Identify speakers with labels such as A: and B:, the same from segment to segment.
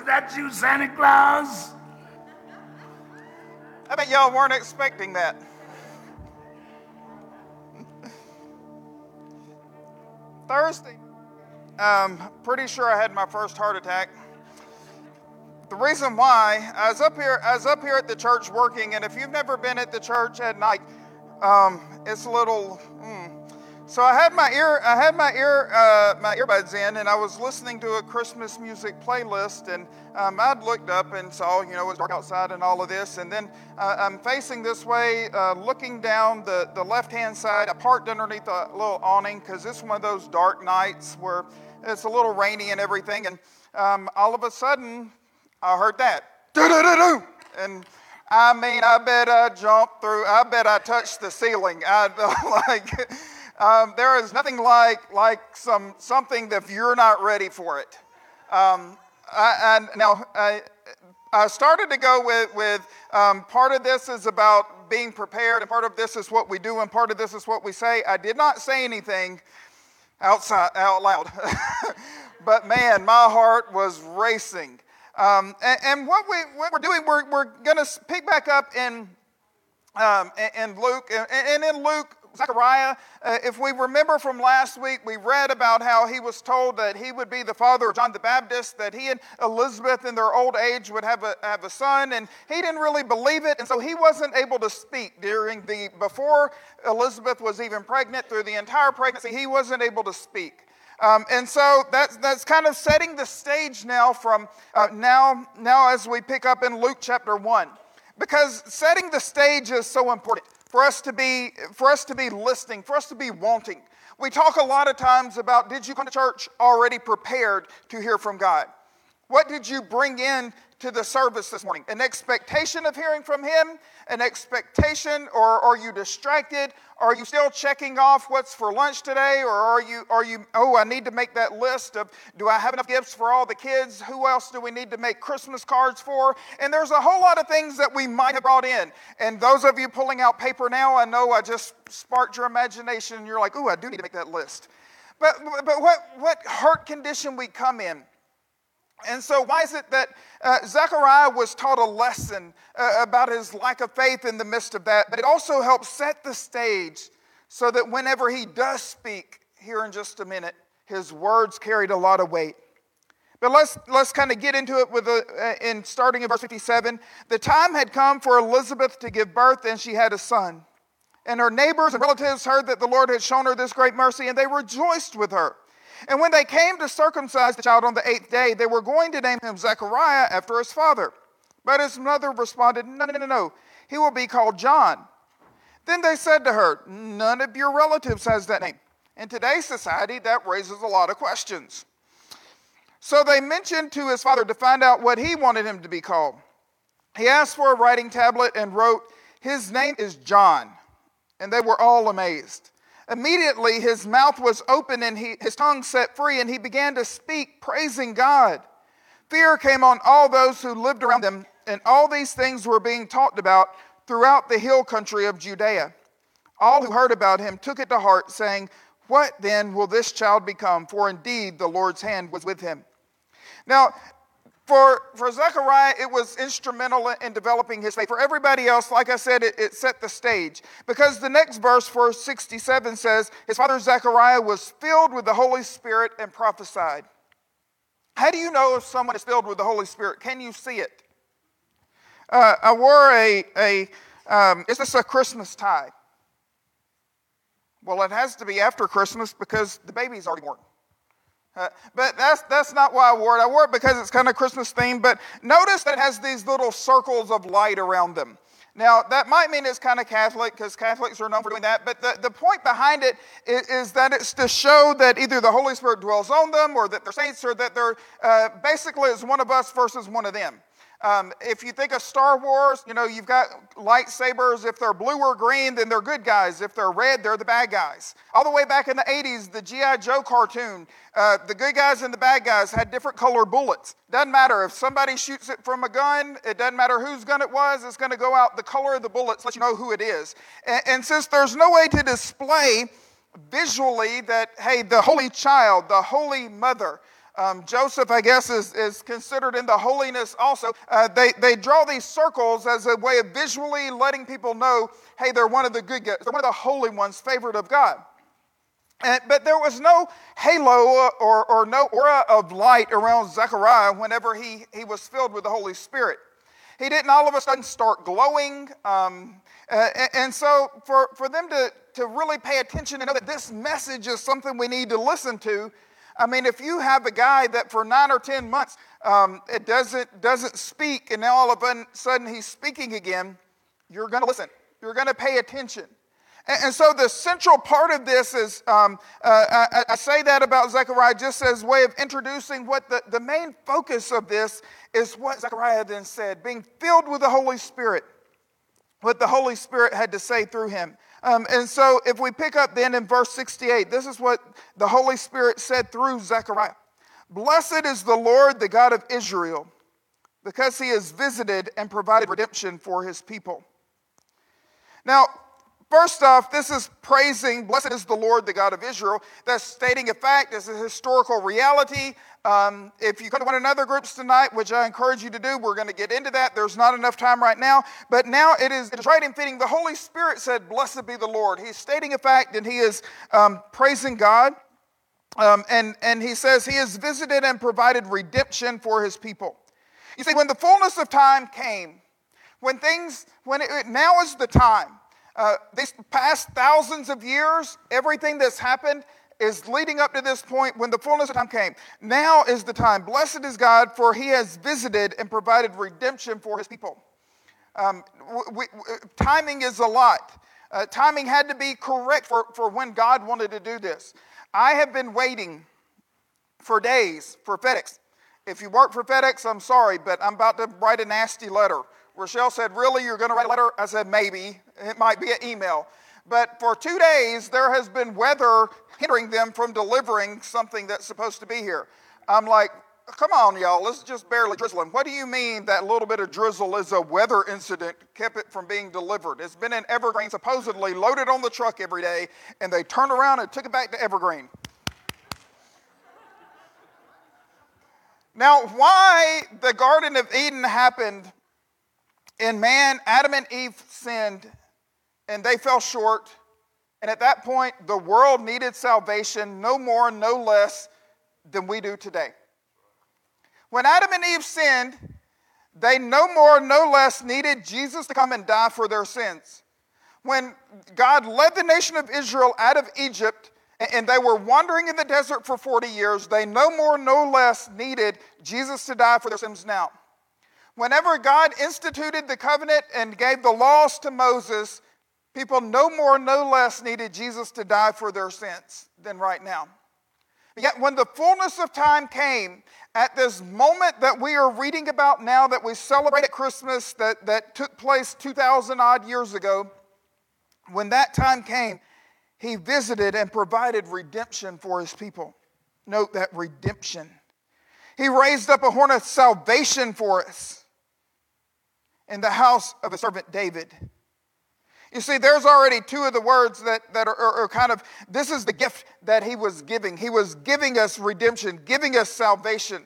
A: that you, Santa Claus?
B: I bet y'all weren't expecting that. Thursday, pretty sure I had my first heart attack. The reason why, I was up here at the church working, and if you've never been at the church at night, it's a little. So I had my earbuds in, and I was listening to a Christmas music playlist, and I'd looked up and saw, it was dark outside and all of this, and then I'm facing this way, looking down the left-hand side. I parked underneath a little awning because it's one of those dark nights where it's a little rainy and everything, and all of a sudden I heard that, do-do-do-do, and I mean, I bet I jumped through. I bet I touched the ceiling. There is nothing like something that if you're not ready for it. I started to go with part of this is about being prepared, and part of this is what we do, and part of this is what we say. I did not say anything out loud, but man, my heart was racing. And what we're doing, we're going to pick back up in Luke, and in Luke, Zechariah, if we remember from last week, we read about how he was told that he would be the father of John the Baptist, that he and Elizabeth in their old age would have a son, and he didn't really believe it, and so he wasn't able to speak before Elizabeth was even pregnant. Through the entire pregnancy, he wasn't able to speak. And so that's kind of setting the stage now from now as we pick up in Luke chapter 1. Because setting the stage is so important for us to be listening, for us to be wanting. We talk a lot of times about, did you come to church already prepared to hear from God? What did you bring in to the service this morning? An expectation of hearing from Him? An expectation, or are you distracted? Are you still checking off what's for lunch today? Or are you, I need to make that list of, do I have enough gifts for all the kids? Who else do we need to make Christmas cards for? And there's a whole lot of things that we might have brought in. And those of you pulling out paper now, I know I just sparked your imagination, and you're like, I do need to make that list. But what heart condition we come in? And so why is it that Zechariah was taught a lesson about his lack of faith in the midst of that, but it also helps set the stage so that whenever he does speak, here in just a minute, his words carried a lot of weight. But let's kind of get into it in starting in verse 57. The time had come for Elizabeth to give birth, and she had a son. And her neighbors and relatives heard that the Lord had shown her this great mercy, and they rejoiced with her. And when they came to circumcise the child on the 8th day, they were going to name him Zechariah after his father. But his mother responded, No, he will be called John. Then they said to her, none of your relatives has that name. In today's society, that raises a lot of questions. So they mentioned to his father to find out what he wanted him to be called. He asked for a writing tablet and wrote, his name is John. And they were all amazed. Immediately his mouth was open and his tongue set free, and he began to speak, praising God. Fear came on all those who lived around them, and all these things were being talked about throughout the hill country of Judea. All who heard about him took it to heart, saying, what then will this child become? For indeed the Lord's hand was with him. Now, for Zechariah, it was instrumental in developing his faith. For everybody else, like I said, it set the stage. Because the next verse, verse 67, says, his father Zechariah was filled with the Holy Spirit and prophesied. How do you know if someone is filled with the Holy Spirit? Can you see it? I wore is this a Christmas tie? Well, it has to be after Christmas because the baby's already born. But that's not why I wore it. I wore it because it's kind of Christmas themed. But notice that it has these little circles of light around them. Now, that might mean it's kind of Catholic because Catholics are known for doing that. But the point behind it is that it's to show that either the Holy Spirit dwells on them or that they're saints or that they're basically it's one of us versus one of them. If you think of Star Wars, you've got lightsabers. If they're blue or green, then they're good guys. If they're red, they're the bad guys. All the way back in the 80s, the G.I. Joe cartoon, the good guys and the bad guys had different color bullets. Doesn't matter if somebody shoots it from a gun, it doesn't matter whose gun it was, it's going to go out. The color of the bullets lets you know who it is. And since there's no way to display visually that, hey, the Holy Child, the Holy Mother, Joseph, I guess, is considered in the holiness also. They draw these circles as a way of visually letting people know, hey, they're one of the good guys. They're one of the holy ones, favored of God. But there was no halo or no aura of light around Zechariah whenever he was filled with the Holy Spirit. He didn't all of a sudden start glowing. And so for them to really pay attention and know that this message is something we need to listen to, I mean, if you have a guy that for 9 or 10 months it doesn't speak, and now all of a sudden he's speaking again, you're going to listen. You're going to pay attention. And so the central part of this is, I say that about Zechariah just as a way of introducing what the main focus of this is what Zechariah then said, being filled with the Holy Spirit, what the Holy Spirit had to say through him. And so if we pick up then in verse 68, this is what the Holy Spirit said through Zechariah. Blessed is the Lord, the God of Israel, because he has visited and provided redemption for his people. Now, first off, this is praising, blessed is the Lord, the God of Israel. That's stating a fact, it's a historical reality. If you go to one another groups tonight, which I encourage you to do, we're going to get into that. There's not enough time right now. But now it is right and fitting. The Holy Spirit said, blessed be the Lord. He's stating a fact and he is praising God. And he says he has visited and provided redemption for his people. You see, when the fullness of time came, now is the time. These past thousands of years, everything that's happened is leading up to this point when the fullness of time came. Now is the time. Blessed is God, for he has visited and provided redemption for his people. Timing is a lot. Timing had to be correct for when God wanted to do this. I have been waiting for days for FedEx. If you work for FedEx, I'm sorry, but I'm about to write a nasty letter. Rochelle said, really, you're going to write a letter? I said, maybe. It might be an email. But for 2 days, there has been weather hindering them from delivering something that's supposed to be here. I'm like, come on, y'all, it's just barely drizzling. What do you mean that little bit of drizzle is a weather incident kept it from being delivered? It's been in Evergreen, supposedly loaded on the truck every day, and they turned around and took it back to Evergreen. Now, why the Garden of Eden happened in man, Adam and Eve sinned, and they fell short. And at that point, the world needed salvation, no more, no less than we do today. When Adam and Eve sinned, they no more, no less needed Jesus to come and die for their sins. When God led the nation of Israel out of Egypt, and they were wandering in the desert for 40 years, they no more, no less needed Jesus to die for their sins now. Whenever God instituted the covenant and gave the laws to Moses, people no more, no less needed Jesus to die for their sins than right now. Yet when the fullness of time came, at this moment that we are reading about now, that we celebrate at Christmas, that took place 2,000 odd years ago, when that time came, he visited and provided redemption for his people. Note that redemption. He raised up a horn of salvation for us in the house of his servant David. You see, there's already two of the words that are kind of, this is the gift that he was giving. He was giving us redemption, giving us salvation.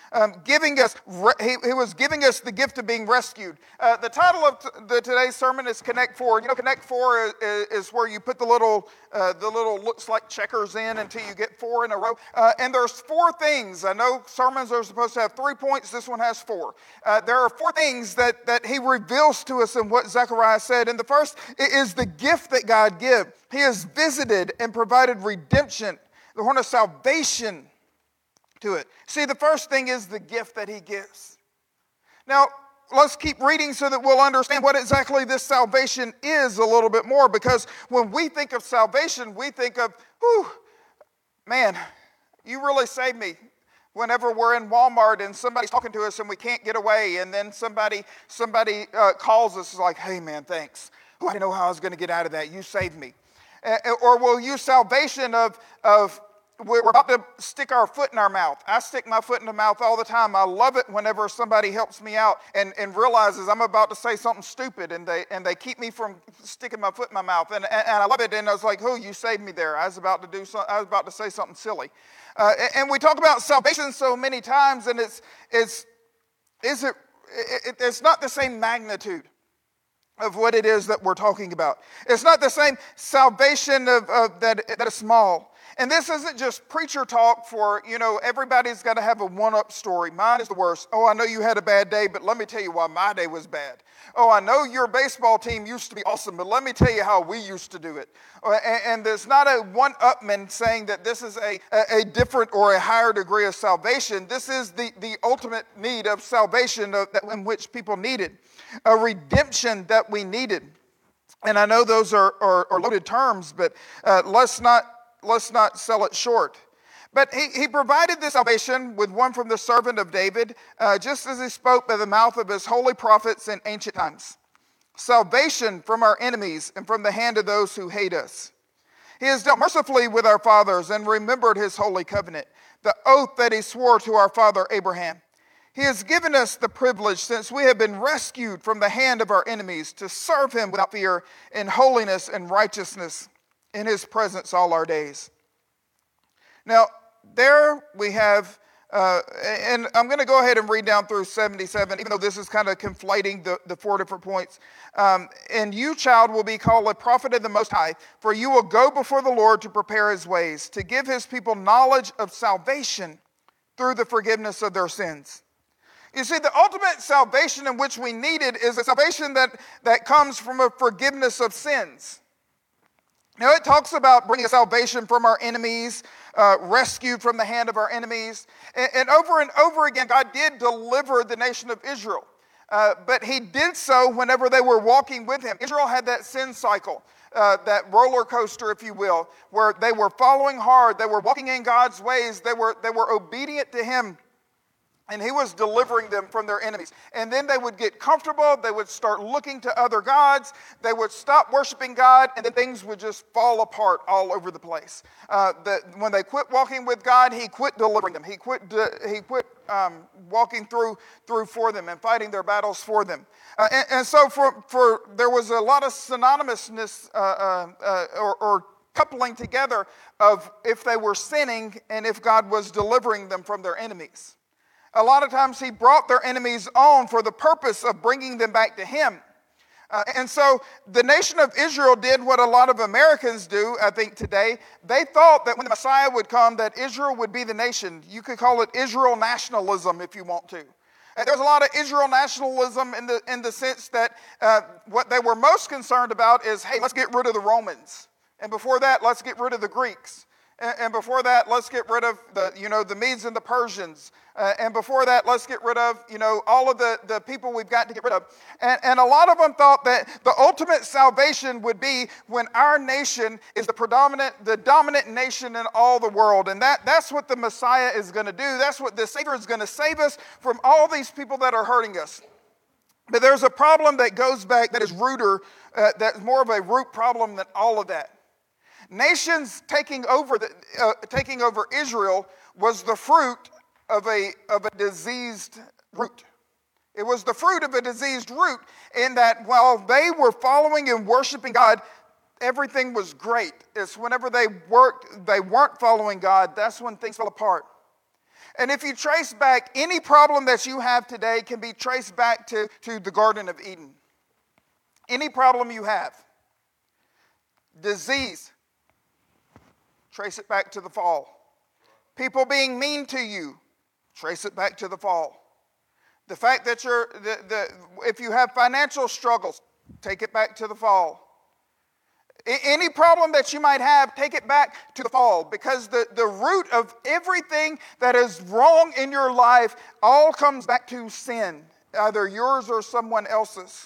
B: He was giving us the gift of being rescued. The title of today's sermon is Connect Four. You know, Connect Four is where you put the little looks like checkers in until you get 4 in a row. And there's 4 things. I know sermons are supposed to have 3 points. This one has 4. There are 4 things that he reveals to us in what Zechariah said. And the first is the gift that God gives. He has visited and provided redemption, the horn of salvation to it. See, the first thing is the gift that he gives. Now, let's keep reading so that we'll understand what exactly this salvation is a little bit more, because when we think of salvation, we think of, whew, man, you really saved me. Whenever we're in Walmart and somebody's talking to us and we can't get away, and then somebody calls us like, hey man, thanks. Oh, I didn't know how I was going to get out of that. You saved me. Or we'll use salvation of we're about to stick our foot in our mouth. I stick my foot in the mouth all the time. I love it whenever somebody helps me out and realizes I'm about to say something stupid, and they keep me from sticking my foot in my mouth. And I love it. And I was like, "Oh, you saved me there. I was about to say something silly." And we talk about salvation so many times, and it's not the same magnitude of what it is that we're talking about. It's not the same salvation that is small. And this isn't just preacher talk for, everybody's got to have a one-up story. Mine is the worst. Oh, I know you had a bad day, but let me tell you why my day was bad. Oh, I know your baseball team used to be awesome, but let me tell you how we used to do it. And there's not a one-upman saying that this is a different or a higher degree of salvation. This is the ultimate need of salvation in which people needed, a redemption that we needed. And I know those are loaded terms, but let's not sell it short. But he provided this salvation with one from the servant of David, just as he spoke by the mouth of his holy prophets in ancient times. Salvation from our enemies and from the hand of those who hate us. He has dealt mercifully with our fathers and remembered his holy covenant, the oath that he swore to our father Abraham. He has given us the privilege, since we have been rescued from the hand of our enemies, to serve him without fear in holiness and righteousness in his presence all our days. Now, there we have, and I'm going to go ahead and read down through 77, even though this is kind of conflating the four different points. And you, child, will be called a prophet of the Most High, for you will go before the Lord to prepare his ways, to give his people knowledge of salvation through the forgiveness of their sins. You see, the ultimate salvation in which we needed is a salvation that comes from a forgiveness of sins. Now, it talks about bringing salvation from our enemies, rescued from the hand of our enemies. And over again, God did deliver the nation of Israel. But he did so whenever they were walking with him. Israel had that sin cycle, that roller coaster, if you will, where they were following hard. They were walking in God's ways. They were obedient to him. And he was delivering them from their enemies. And then they would get comfortable. They would start looking to other gods. They would stop worshiping God, and then things would just fall apart all over the place. When they quit walking with God, he quit delivering them. He quit walking through for them and fighting their battles for them. And so for there was a lot of synonymousness or coupling together of if they were sinning and if God was delivering them from their enemies. A lot of times he brought their enemies on for the purpose of bringing them back to him. And so the nation of Israel did what a lot of Americans do, I think, today. They thought that when the Messiah would come, that Israel would be the nation. You could call it Israel nationalism if you want to. And there's a lot of Israel nationalism in the sense that what they were most concerned about is, hey, let's get rid of the Romans. And before that, let's get rid of the Greeks. And before that, let's get rid of the Medes and the Persians. And before that, let's get rid of, all of the people we've got to get rid of. And a lot of them thought that the ultimate salvation would be when our nation is the dominant nation in all the world. And that's what the Messiah is going to do. That's what the Savior is going to save us from all these people that are hurting us. But there's a problem that goes back that is that's more of a root problem than all of that. Nations taking over Israel was the fruit of a diseased root. It was the fruit of a diseased root in that while they were following and worshiping God, everything was great. It's whenever they weren't following God, that's when things fell apart. And if you trace back, any problem that you have today can be traced back to the Garden of Eden. Any problem you have, disease, trace it back to the fall. People being mean to you, trace it back to the fall. The fact that if you have financial struggles, take it back to the fall. Any problem that you might have, take it back to the fall, because the root of everything that is wrong in your life all comes back to sin, either yours or someone else's.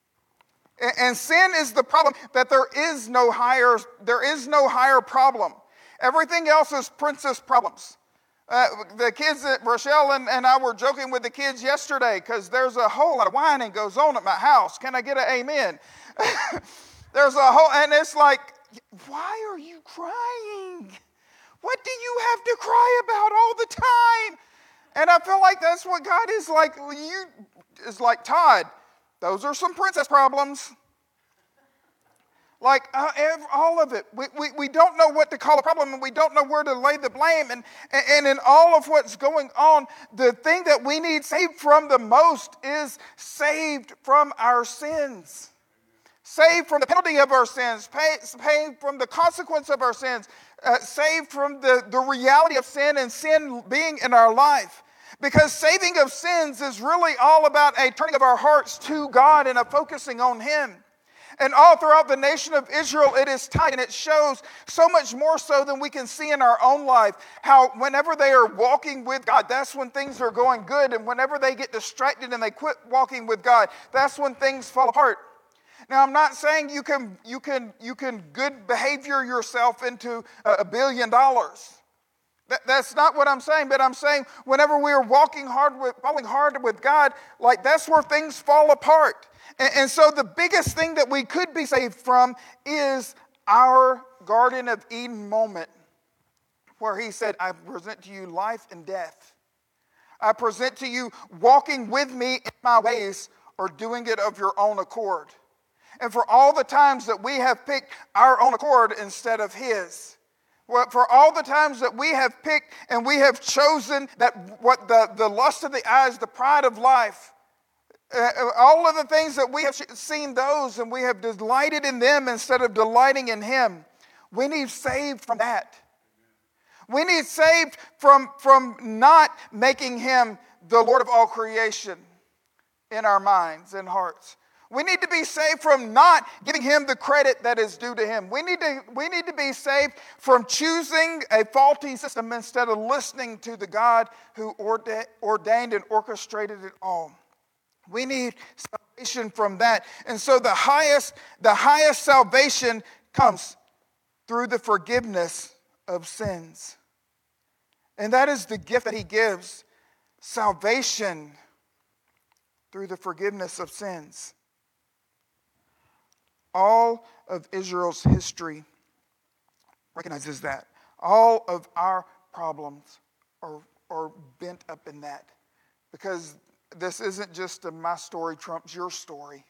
B: And sin is the problem, that there is no higher problem. Everything else is princess problems. The kids, Rochelle and I were joking with the kids yesterday because there's a whole lot of whining goes on at my house. Can I get an amen? And it's like, why are you crying? What do you have to cry about all the time? And I feel like that's what God is like. Todd, those are some princess problems. Like all of it. We don't know what to call a problem, and we don't know where to lay the blame. And in all of what's going on, the thing that we need saved from the most is saved from our sins. Saved from the penalty of our sins. Saved from the consequence of our sins. Saved from the reality of sin and sin being in our life. Because saving of sins is really all about a turning of our hearts to God and a focusing on Him. And all throughout the nation of Israel, it is tied, and it shows so much more so than we can see in our own life. How whenever they are walking with God, that's when things are going good. And whenever they get distracted and they quit walking with God, that's when things fall apart. Now, I'm not saying you can good behavior yourself into $1 billion. That's not what I'm saying, but I'm saying whenever we are falling hard with God, like that's where things fall apart. And so the biggest thing that we could be saved from is our Garden of Eden moment, where He said, I present to you life and death. I present to you walking with me in my ways or doing it of your own accord. And for all the times that we have picked our own accord instead of His. For all the times that we have picked and we have chosen that what the lust of the eyes, the pride of life, all of the things that we have seen those and we have delighted in them instead of delighting in Him. We need saved from that. We need saved from not making Him the Lord of all creation in our minds and hearts. We need to be saved from not giving Him the credit that is due to Him. We need to be saved from choosing a faulty system instead of listening to the God who ordained and orchestrated it all. We need salvation from that. And so the highest salvation comes through the forgiveness of sins. And that is the gift that He gives. Salvation through the forgiveness of sins. All of Israel's history recognizes that. All of our problems are bent up in that. Because this isn't just a my story trumps your story.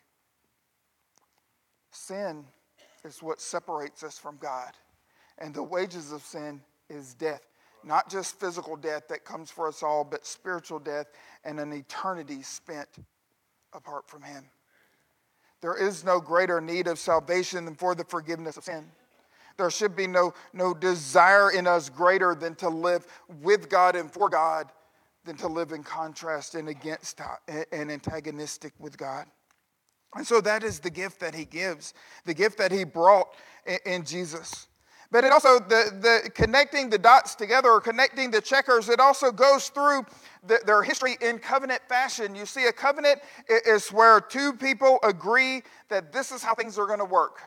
B: Sin is what separates us from God. And the wages of sin is death. Not just physical death that comes for us all, but spiritual death and an eternity spent apart from Him. There is no greater need of salvation than for the forgiveness of sin. There should be no desire in us greater than to live with God and for God than to live in contrast and against and antagonistic with God. And so that is the gift that He gives, the gift that He brought in Jesus. But it also, the connecting the dots together or connecting the checkers, it also goes through their history in covenant fashion. You see, a covenant is where two people agree that this is how things are going to work.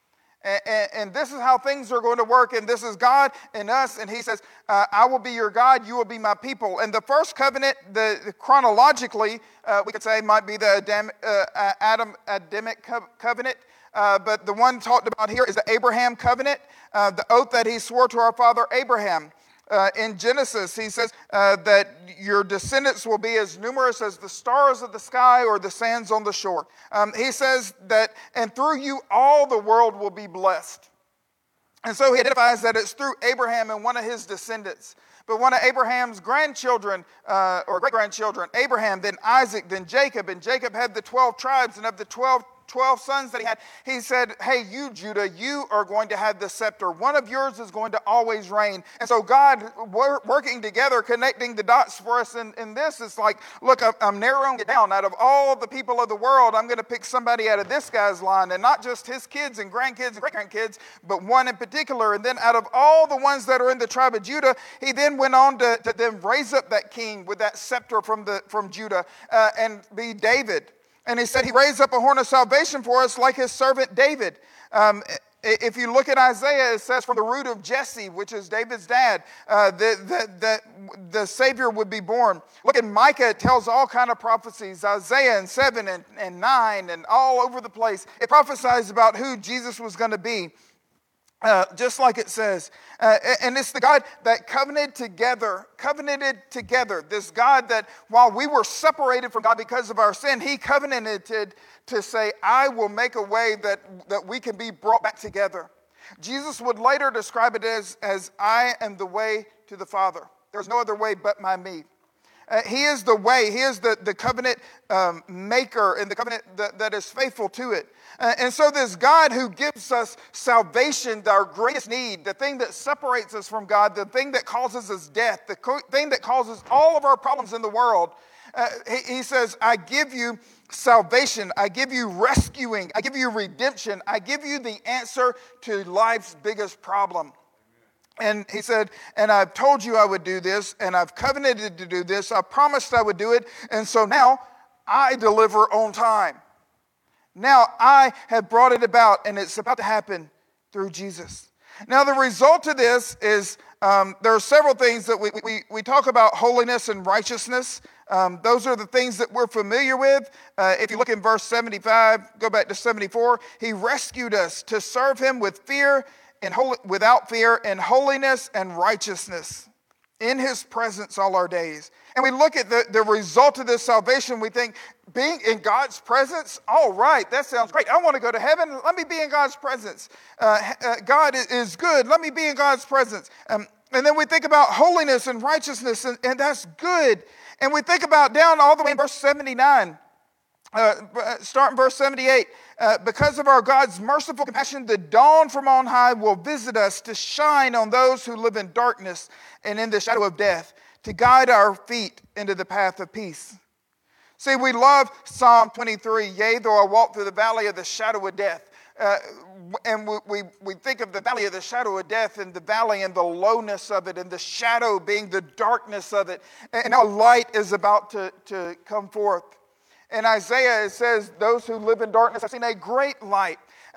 B: And this is how things are going to work, and this is God and us, and He says, I will be your God, you will be my people. And the first covenant, chronologically, we could say might be the Adamic covenant, but the one talked about here is the Abraham covenant, the oath that He swore to our father Abraham. In Genesis, He says that your descendants will be as numerous as the stars of the sky or the sands on the shore. He says that, and through you all the world will be blessed. And so He identifies that it's through Abraham and one of his descendants. But one of Abraham's grandchildren, or great-grandchildren, Abraham, then Isaac, then Jacob. And Jacob had the 12 tribes, and of the 12 sons that he had, He said, hey, you, Judah, you are going to have the scepter. One of yours is going to always reign. And so God, working together, connecting the dots for us in this is like, look, I'm narrowing it down. Out of all the people of the world, I'm going to pick somebody out of this guy's line, and not just his kids and grandkids and great-grandkids, but one in particular. And then out of all the ones that are in the tribe of Judah, He then went on to then raise up that king with that scepter from Judah and be David. And He said He raised up a horn of salvation for us like His servant David. If you look at Isaiah, it says from the root of Jesse, which is David's dad, the Savior would be born. Look at Micah, it tells all kind of prophecies. Isaiah in 7 and 9 and all over the place. It prophesies about who Jesus was going to be. just like it says. And it's the God that covenanted together. This God that while we were separated from God because of our sin, he covenanted to say, I will make a way that we can be brought back together. Jesus would later describe it as I am the way to the Father. There's no other way but by me. He is the way. He is the covenant maker and the covenant that is faithful to it. And so this God who gives us salvation, our greatest need, the thing that separates us from God, the thing that causes us death, the thing that causes all of our problems in the world, he says, I give you salvation, I give you rescuing, I give you redemption, I give you the answer to life's biggest problem. And he said, and I've told you I would do this, and I've covenanted to do this, I promised I would do it, and so now I deliver on time. Now I have brought it about, and it's about to happen through Jesus. Now the result of this is, there are several things that we talk about: holiness and righteousness. Those are the things that we're familiar with. If you look in verse 75, go back to 74, he rescued us to serve him with fear and without fear, and holiness and righteousness in his presence all our days. And we look at the result of this salvation, we think, being in God's presence, all right, that sounds great. I want to go to heaven, let me be in God's presence. God is good, let me be in God's presence. And then we think about holiness and righteousness, and that's good. And we think about down all the way in verse 79, start in verse 78, because of our God's merciful compassion, the dawn from on high will visit us to shine on those who live in darkness and in the shadow of death, to guide our feet into the path of peace. See, we love Psalm 23, yea, though I walk through the valley of the shadow of death. And we think of the valley of the shadow of death, and the valley and the lowness of it, and the shadow being the darkness of it. And now light is about to come forth. In Isaiah, it says, those who live in darkness have seen a great light.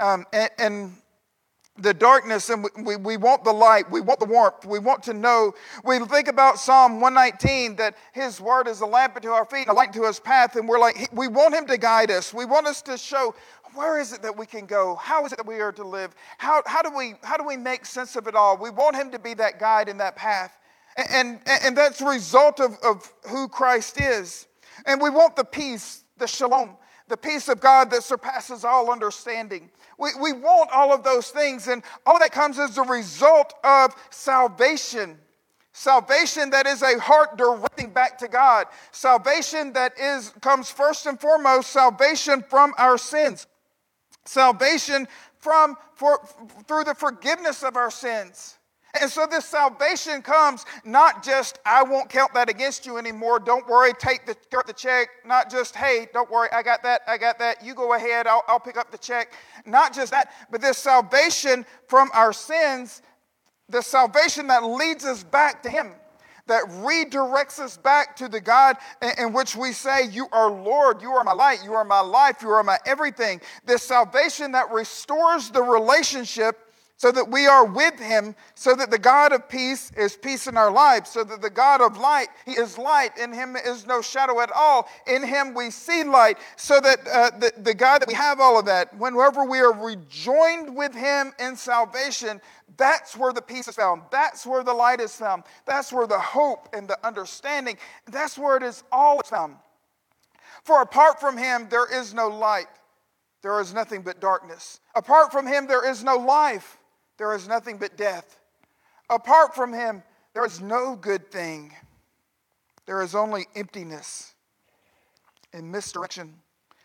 B: And the darkness, and we want the light, we want the warmth, we want to know. We think about Psalm 119, that his word is a lamp unto our feet and a light to his path, and we're like, we want him to guide us. We want us to show, where is it that we can go? How is it that we are to live? How do we make sense of it all? We want him to be that guide in that path. And that's a result of who Christ is. And we want the peace, the shalom, the peace of God that surpasses all understanding. We want all of those things, and all of that comes as a result of salvation. Salvation that is a heart directing back to God. Salvation that comes first and foremost, salvation from our sins. Salvation through the forgiveness of our sins. And so this salvation comes not just, I won't count that against you anymore, don't worry, cut the check. Not just, hey, don't worry, I got that, you go ahead, I'll pick up the check. Not just that, but this salvation from our sins, the salvation that leads us back to him, that redirects us back to the God in which we say, you are Lord, you are my light, you are my life, you are my everything. This salvation that restores the relationship so that we are with him, so that the God of peace is peace in our lives, so that the God of light, he is light, in him is no shadow at all, in him we see light, so that the God that we have all of that, whenever we are rejoined with him in salvation, that's where the peace is found, that's where the light is found, that's where the hope and the understanding, that's where it is all found. For apart from him there is no light, there is nothing but darkness. Apart from him there is no life, there is nothing but death. Apart from him, there is no good thing. There is only emptiness and misdirection.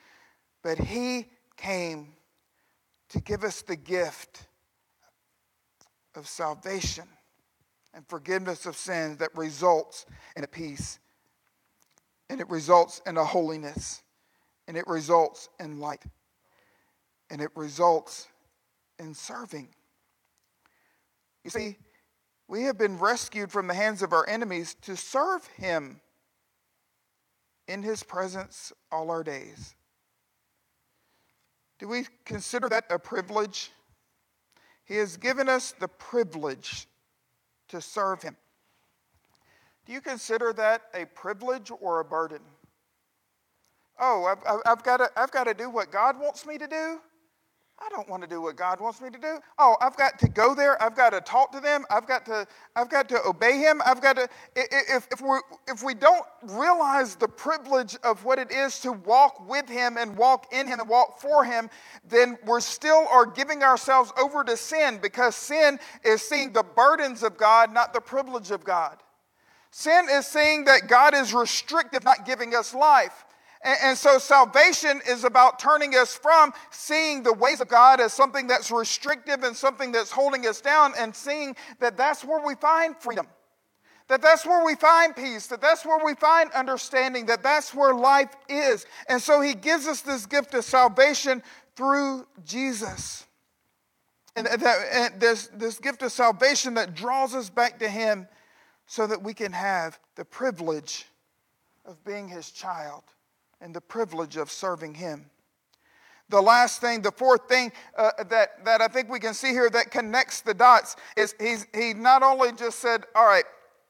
B: But he came to give us the gift of salvation and forgiveness of sins that results in a peace. And it results in a holiness. And it results in light. And it results in serving. You see, we have been rescued from the hands of our enemies to serve him in his presence all our days. Do we consider that a privilege? He has given us the privilege to serve him. Do you consider that a privilege or a burden? Oh, I've got to do what God wants me to do? I don't want to do what God wants me to do. Oh, I've got to go there. I've got to talk to them. I've got to obey him. I've got to, if we don't realize the privilege of what it is to walk with him and walk in him and walk for him, then we're still are giving ourselves over to sin, because sin is seeing the burdens of God, not the privilege of God. Sin is seeing that God is restrictive, not giving us life. And so salvation is about turning us from seeing the ways of God as something that's restrictive and something that's holding us down, and seeing that that's where we find freedom, that that's where we find peace, that that's where we find understanding, that that's where life is. And so he gives us this gift of salvation through Jesus. And this gift of salvation that draws us back to him so that we can have the privilege of being his child and the privilege of serving him. The last thing, the fourth thing that I think we can see here that connects the dots is he not only just said, all right,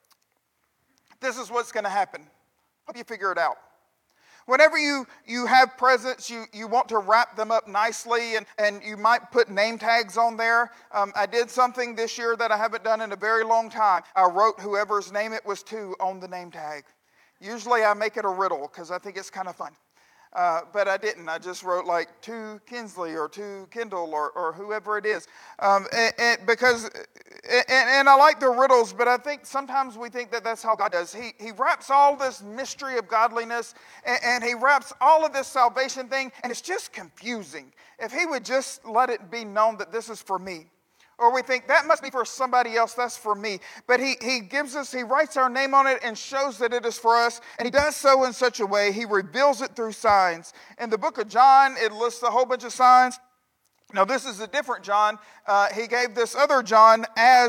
B: this is what's going to happen. Hope you figure it out. Whenever you have presents, you want to wrap them up nicely, and you might put name tags on there. I did something this year that I haven't done in a very long time. I wrote whoever's name it was to on the name tag. Usually I make it a riddle because I think it's kind of fun. But I didn't. I just wrote like to Kinsley or to Kendall or whoever it is. Because I like the riddles, but I think sometimes we think that that's how God does. He wraps all this mystery of godliness, and he wraps all of this salvation thing, and it's just confusing. If he would just let it be known that this is for me. Or we think that must be for somebody else, that's for me. But he writes our name on it and shows that it is for us. And he does so in such a way, he reveals it through signs. In the book of John, it lists a whole bunch of signs. Now this is a different John. He gave this other John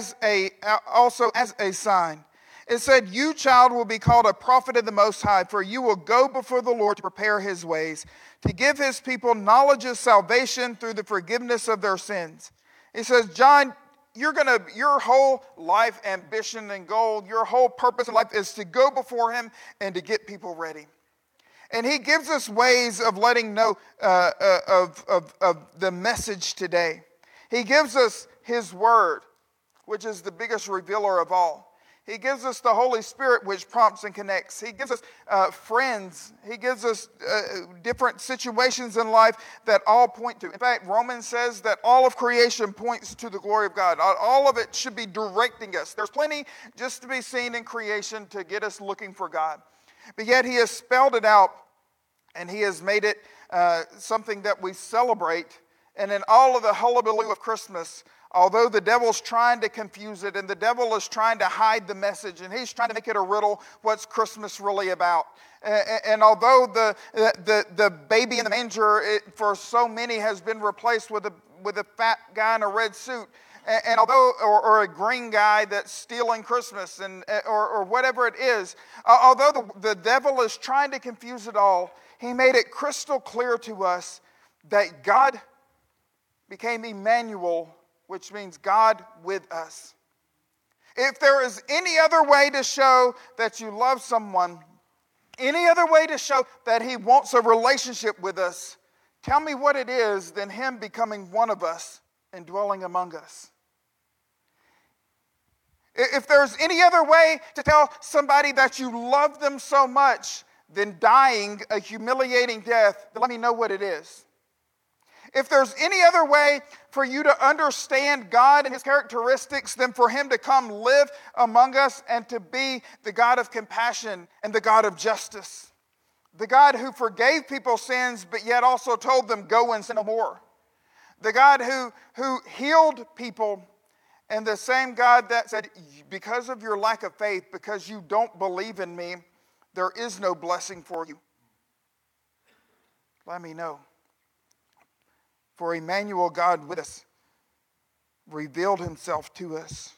B: also as a sign. It said, "You, child, will be called a prophet of the Most High, for you will go before the Lord to prepare his ways, to give his people knowledge of salvation through the forgiveness of their sins." He says, John, your whole life ambition and goal, your whole purpose in life is to go before him and to get people ready. And he gives us ways of letting know of the message today. He gives us his word, which is the biggest revealer of all. He gives us the Holy Spirit, which prompts and connects. He gives us friends. He gives us different situations in life that all point to. In fact, Romans says that all of creation points to the glory of God. All of it should be directing us. There's plenty just to be seen in creation to get us looking for God. But yet he has spelled it out, and he has made it something that we celebrate. And in all of the hullabaloo of Christmas, although the devil's trying to confuse it, and the devil is trying to hide the message, and he's trying to make it a riddle, what's Christmas really about? And although the baby in the manger for so many has been replaced with a fat guy in a red suit, and although or a green guy that's stealing Christmas, or whatever it is, although the devil is trying to confuse it all, he made it crystal clear to us that God became Emmanuel, which means God with us. If there is any other way to show that you love someone, any other way to show that he wants a relationship with us, tell me what it is than him becoming one of us and dwelling among us. If there's any other way to tell somebody that you love them so much than dying a humiliating death, then let me know what it is. If there's any other way for you to understand God and his characteristics than for him to come live among us and to be the God of compassion and the God of justice, the God who forgave people's sins but yet also told them, go and sin no more, the God who healed people, and the same God that said, because of your lack of faith, because you don't believe in me, there is no blessing for you. Let me know. For Emmanuel, God with us, revealed himself to us.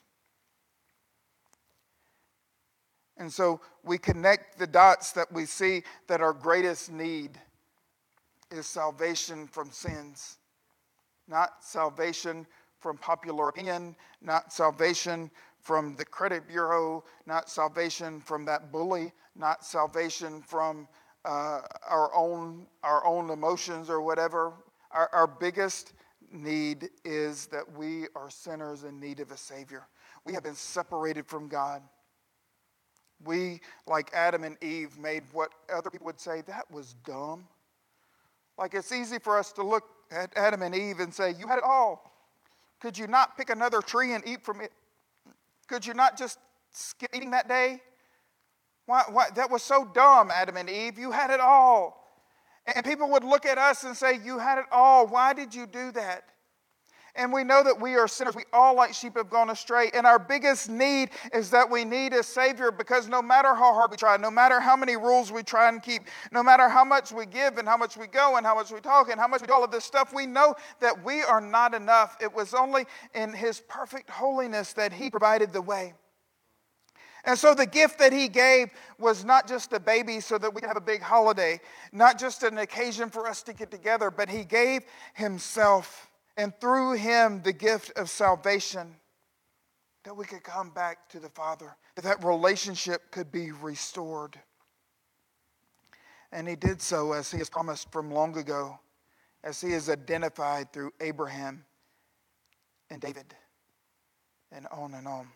B: And so we connect the dots that we see that our greatest need is salvation from sins. Not salvation from popular opinion, not salvation from the credit bureau, not salvation from that bully, not salvation from our own emotions or whatever. Our biggest need is that we are sinners in need of a Savior. We have been separated from God. We, like Adam and Eve, made what other people would say, that was dumb. Like, it's easy for us to look at Adam and Eve and say, you had it all. Could you not pick another tree and eat from it? Could you not just skip eating that day? Why? That was so dumb, Adam and Eve. You had it all. And people would look at us and say, you had it all. Why did you do that? And we know that we are sinners. We all, like sheep, have gone astray. And our biggest need is that we need a Savior, because no matter how hard we try, no matter how many rules we try and keep, no matter how much we give and how much we go and how much we talk and how much we do all of this stuff, we know that we are not enough. It was only in His perfect holiness that He provided the way. And so the gift that He gave was not just a baby so that we could have a big holiday, not just an occasion for us to get together, but He gave Himself. And through Him, the gift of salvation, that we could come back to the Father, that relationship could be restored. And He did so as He has promised from long ago, as He is identified through Abraham and David, and on and on.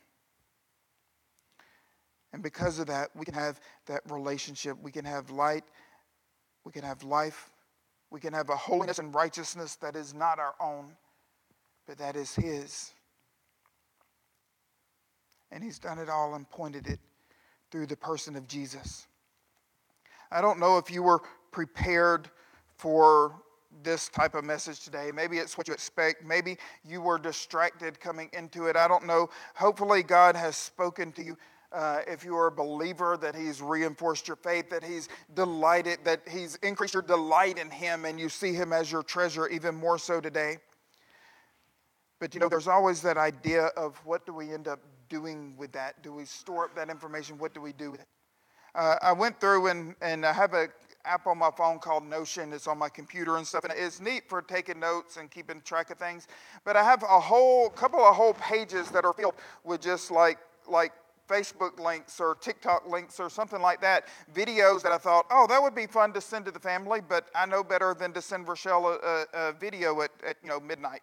B: And because of that, we can have that relationship. We can have light. We can have life. We can have a holiness and righteousness that is not our own, but that is His. And He's done it all and pointed it through the person of Jesus. I don't know if you were prepared for this type of message today. Maybe it's what you expect. Maybe you were distracted coming into it. I don't know. Hopefully God has spoken to you. If you are a believer, that He's reinforced your faith, that He's delighted, that He's increased your delight in Him, and you see Him as your treasure even more so today. But there's always that idea of, what do we end up doing with that? Do we store up that information? What do we do with it? I went through and I have an app on my phone called Notion. It's on my computer and stuff, and it's neat for taking notes and keeping track of things. But I have a couple of whole pages that are filled with just like Facebook links or TikTok links or something like that, videos that I thought, that would be fun to send to the family, but I know better than to send Rochelle a video at midnight.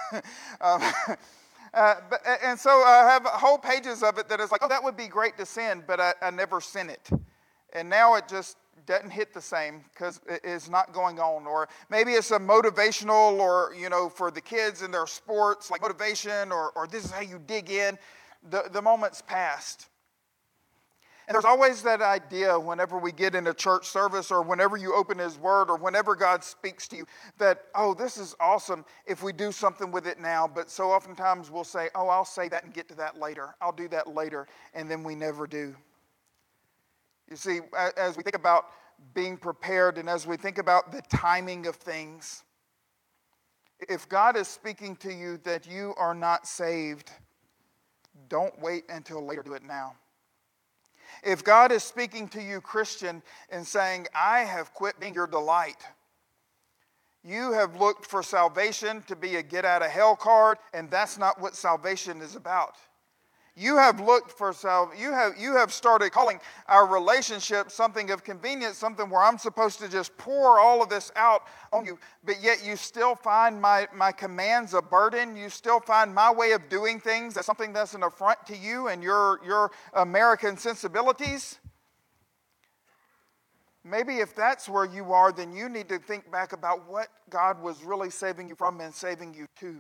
B: And so I have whole pages of it that is like, that would be great to send, but I never sent it. And now it just doesn't hit the same because it is not going on. Or maybe it's a motivational or, for the kids in their sports, like motivation or this is how you dig in. The moment's passed. And there's always that idea whenever we get in a church service or whenever you open His Word or whenever God speaks to you that, this is awesome if we do something with it now. But so oftentimes we'll say, I'll say that and get to that later. I'll do that later. And then we never do. You see, as we think about being prepared and as we think about the timing of things, if God is speaking to you that you are not saved, don't wait until later, do it now. If God is speaking to you, Christian, and saying, I have quit being your delight, you have looked for salvation to be a get-out-of-hell card, and that's not what salvation is about. You have looked for you have started calling our relationship something of convenience, something where I'm supposed to just pour all of this out on you, but yet you still find my commands a burden. You still find my way of doing things as something that's an affront to you and your American sensibilities. Maybe if that's where you are, then you need to think back about what God was really saving you from and saving you to.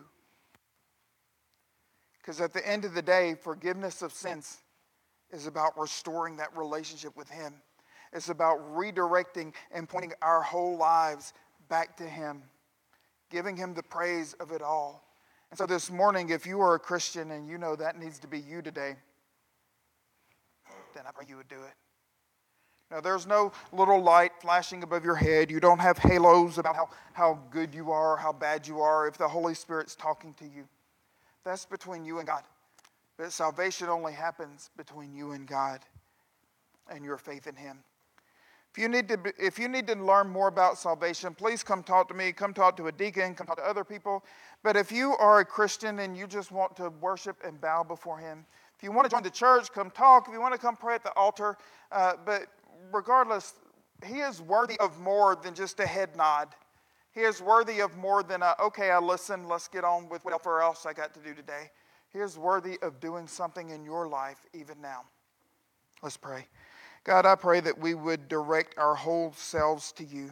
B: Because at the end of the day, forgiveness of sins is about restoring that relationship with Him. It's about redirecting and pointing our whole lives back to Him, giving Him the praise of it all. And so this morning, if you are a Christian and you know that needs to be you today, then I pray you would do it. Now, there's no little light flashing above your head. You don't have halos about how good you are, how bad you are, if the Holy Spirit's talking to you. That's between you and God. But salvation only happens between you and God and your faith in Him. If you need to learn more about salvation, please come talk to me. Come talk to a deacon. Come talk to other people. But if you are a Christian and you just want to worship and bow before Him, if you want to join the church, come talk. If you want to come pray at the altar. But regardless, He is worthy of more than just a head nod. He is worthy of more than okay, I listened, let's get on with whatever else I got to do today. He is worthy of doing something in your life even now. Let's pray. God, I pray that we would direct our whole selves to you.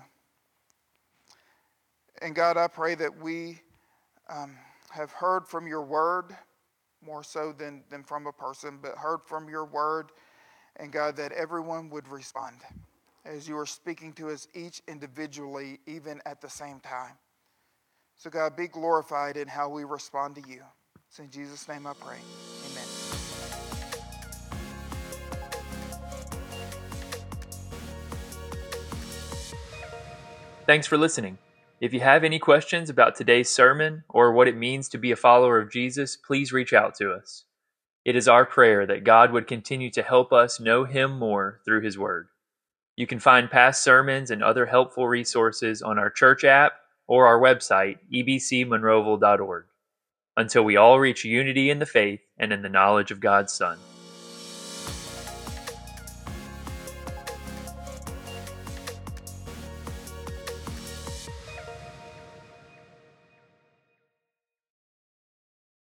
B: And God, I pray that we have heard from your word, more so than from a person, but heard from your word. And God, that everyone would respond as you are speaking to us each individually, even at the same time. So God, be glorified in how we respond to you. It's in Jesus' name I pray. Amen.
C: Thanks for listening. If you have any questions about today's sermon or what it means to be a follower of Jesus, please reach out to us. It is our prayer that God would continue to help us know Him more through His Word. You can find past sermons and other helpful resources on our church app or our website, ebcmonroeville.org. Until we all reach unity in the faith and in the knowledge of God's Son.